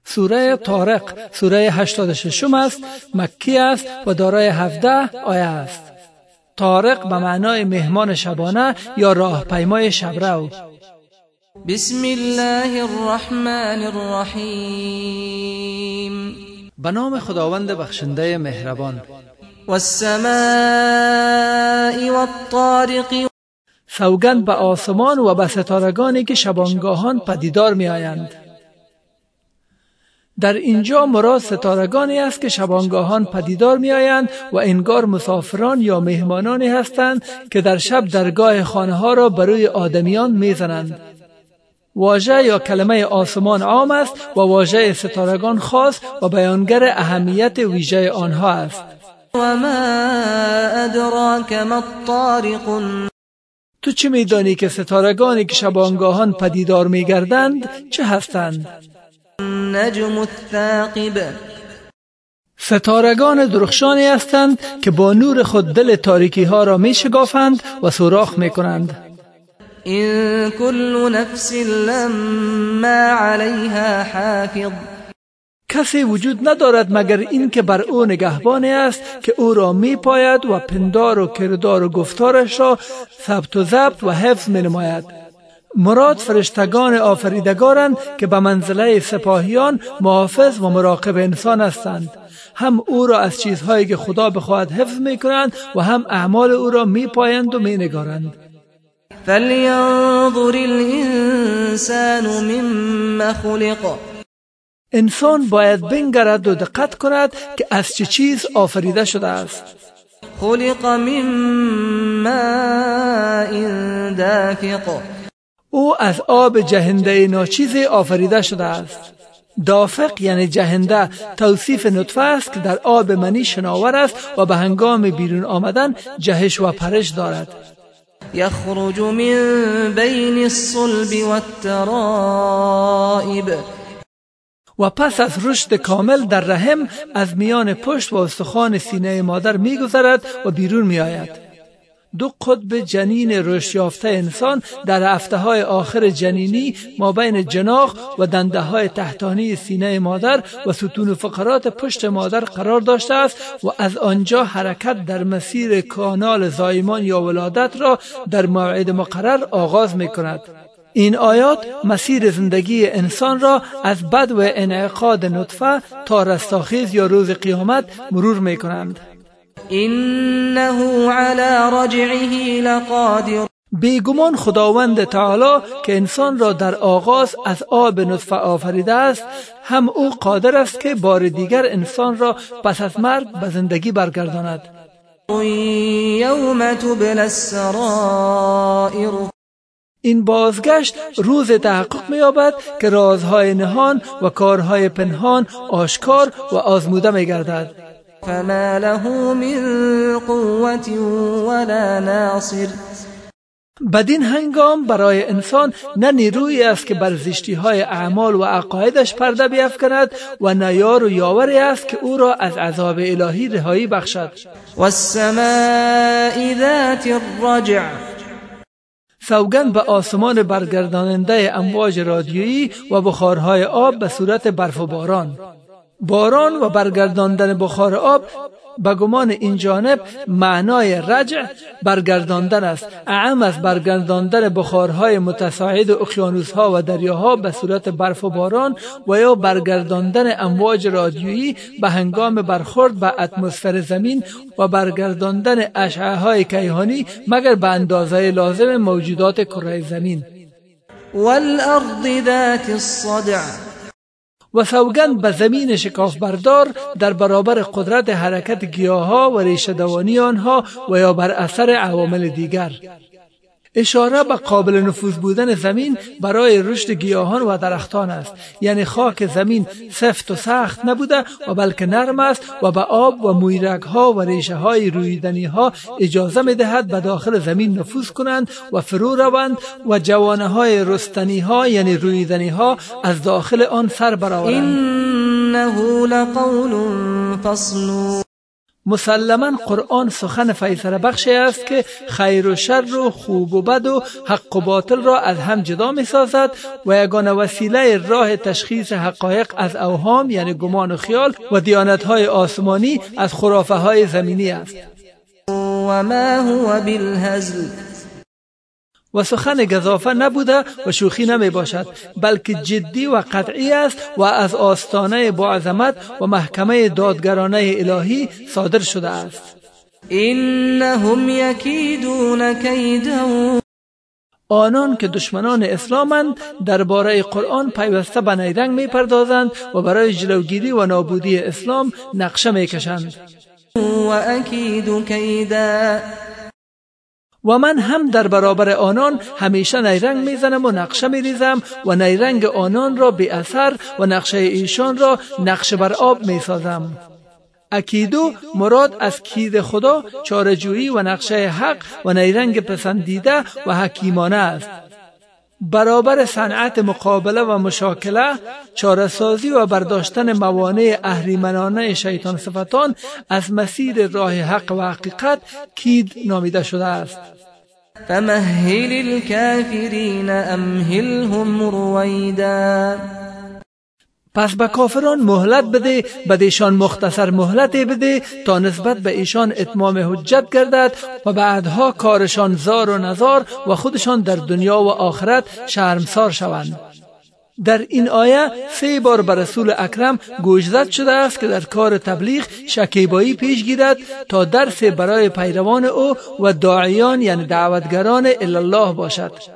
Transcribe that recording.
سوره طارق سوره 86 است، مکی است و دارای 17 آیه است. طارق به معنای مهمان شبانه یا راهپیمای شبرو. بسم الله الرحمن الرحیم. به نام خداوند بخشنده مهربان. والسماء والطارق. سوگند به آسمان و به ستارگانی که شبانگاهان پدیدار می آیند. در اینجا مراد ستارگانی است که شبانگاهان پدیدار می آیند و انگار مسافران یا مهمانانی هستند که در شب درگاه خانه ها را بروی آدمیان می زنند. واژه یا کلمه آسمان عام است و واژه ستارگان خاص و بیانگر اهمیت ویژه آنها است. و ما ادراک ما الطارق. تو چه میدانی که ستارگانی که شبانگاهان پدیدار میگردند چه هستند؟ نجم الثاقب. ستارگان درخشانی هستند که با نور خود دل تاریکی ها را می شکافند و سوراخ می کنند. این کل نفس لما علیها حافظ. کسی وجود ندارد مگر این که بر او نگهبانی است که او را می پاید و پندار و کردار و گفتارش را ثبت و ضبط و حفظ می نماید. مراد فرشتگان آفریدگارند که به منزله سپاهیان محافظ و مراقب انسان هستند. هم او را از چیزهایی که خدا بخواهد حفظ می کنند و هم اعمال او را می پایند و می نگارند. فلینظر الانسان مما خلق. انسان باید بنگرد و دقت کند که از چه چیز آفریده شده است. خلق من ماء دافق. او از آب جهنده ناچیزی آفریده شده است. دافق یعنی جهنده توصیف نطفه است که در آب منی شناور است و به هنگام بیرون آمدن جهش و پرش دارد. یخرج من بین الصلب والترائب. و پس از رشد کامل در رحم از میان پشت و استخوان سینه مادر می‌گذرد و بیرون می‌آید. دو قطب جنین رشد یافته انسان در هفته‌های آخر جنینی مابین جناح و دنده‌های تحتانی سینه مادر و ستون و فقرات پشت مادر قرار داشته است و از آنجا حرکت در مسیر کانال زایمان یا ولادت را در موعد مقرر آغاز می‌کند. این آیات مسیر زندگی انسان را از بدو انعقاد نطفه تا رستاخیز یا روز قیامت مرور می‌کنند. انه علی رجعه لقادر. بیگمان خداوند تعالی که انسان را در آغاز از آب نطفه آفریده است هم او قادر است که بار دیگر انسان را پس از مرگ به زندگی برگرداند. یوم تبلی السرائر. این بازگشت روز تحقق می‌یابد که رازهای نهان و کارهای پنهان آشکار و آزموده می‌گردد. فما له من قوة ولا ناصر. بدین هنگام برای انسان نه نیرویی است که بر زشتی‌های اعمال و عقایدش پرده بیفکند و نه یار و یاوری است که او را از عذاب الهی رهایی بخشد. والسماء ذات الرجع. سوگند به آسمان برگرداننده امواج رادیویی و بخارهای آب به صورت برف و باران. باران و برگرداندن بخار آب به گمان این جانب معنای رجع برگرداندن است، اعم از برگرداندن بخارهای متصاعد اقیانوس‌ها و دریاها به صورت برف و باران و یا برگرداندن امواج رادیویی به هنگام برخورد به اتمسفر زمین و برگرداندن اشعه‌های کیهانی مگر به اندازه لازم موجودات کره زمین. والارض ذات الصدع. و سوگند به زمین شکاف بردار در برابر قدرت حرکت گیاها و ریشه دوانی آنها و یا بر اثر عوامل دیگر. اشاره به قابل نفوذ بودن زمین برای رشد گیاهان و درختان است، یعنی خاک زمین سفت و سخت نبوده و بلکه نرم است و به آب و مویرگ‌ها و ریشه‌های رویدنی‌ها اجازه می‌دهد به داخل زمین نفوذ کنند و فرو روند و جوانه‌های رستنی‌ها یعنی رویدنی‌ها از داخل آن سر برآورند. انه لقول فصل. مسلماً قرآن سخن فیصله بخشی است که خیر و شر و خوب و بد و حق و باطل را از هم جدا می سازد و یگانه وسیله راه تشخیص حقایق از اوهام یعنی گمان و خیال و دیانت‌های آسمانی از خرافه های زمینی است. و ما هو بالهزل، و سخن گزافه نبوده و شوخی نمی باشد، بلکه جدی و قطعی است و از آستانه با عظمت و محکمه دادگرانه الهی صادر شده است. انهم یکیدون کیدا، آنان که دشمنان اسلامند درباره قرآن پیوسته به نیرنگ می پردازند و برای جلوگیری و نابودی اسلام نقشه می کشند. و اکید کیدا، و من هم در برابر آنان همیشه نیرنگ میزنم و نقشه میریزم و نیرنگ آنان را بی اثر و نقشه ایشان را نقشه بر آب میسازم. اکیدو مراد از کید خدا چاره‌جویی و نقشه حق و نیرنگ پسندیده و حکیمانه است. برابر صنعت مقابله و مشاکله، چاره‌سازی و برداشتن موانع اهریمنانه شیطان صفتان از مسیر راه حق و حقیقت کید نامیده شده است. فمهل الكافرین امهلهم رویدا، پس به کافران مهلت بده، بدیشان مختصر مهلت بده تا نسبت به ایشان اتمام حجت گردد و بعدها کارشان زار و نزار و خودشان در دنیا و آخرت شرمسار شوند. در این آیه 3 بار به رسول اکرم گوشزد شده است که در کار تبلیغ شکیبایی پیش گیرد تا درس برای پیروان او و داعیان یعنی دعوتگران الی الله باشد.